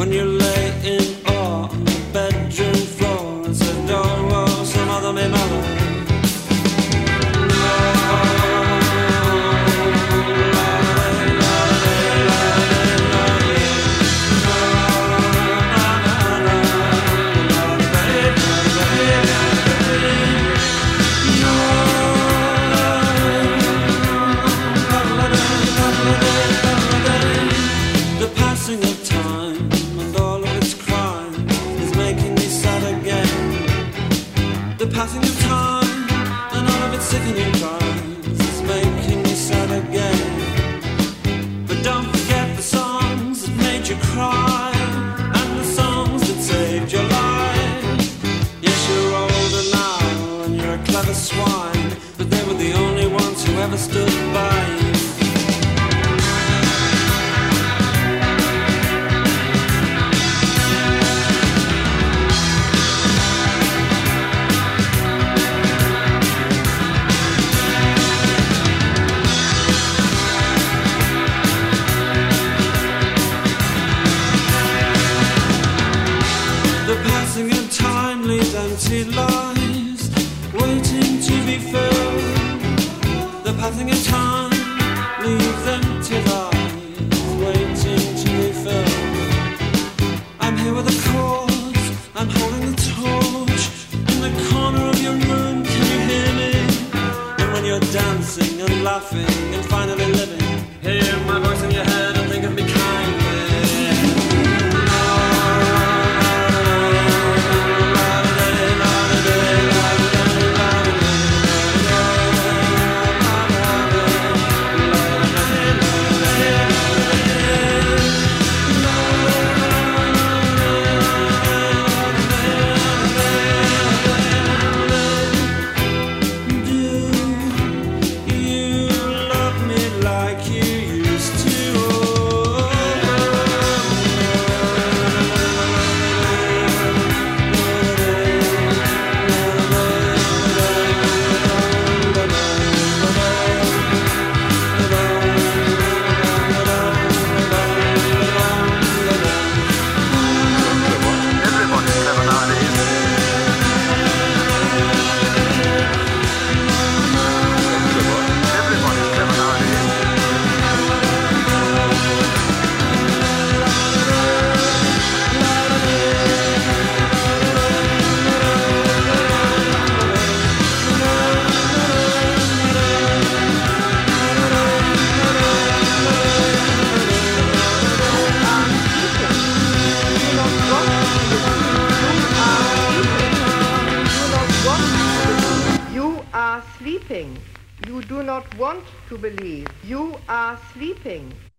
and you lay in awe on the bedroom floor and said, "Don't roll, some other me mother." Passing of time and all of its sickening crimes is making me sad again. But don't forget the songs that made you cry and the songs that saved your life. Yes, you're older now and you're a clever swine, but they were the only ones who ever stood by you. Empty lives waiting to be filled. The passing of time leaves empty lives waiting to be filled. I'm here with a cause, I'm holding the torch in the corner of your room. Can you hear me? And when you're dancing and laughing and finally living, hear my voice in your head and think of me kindly. Sleeping. You do not want to believe. You are sleeping.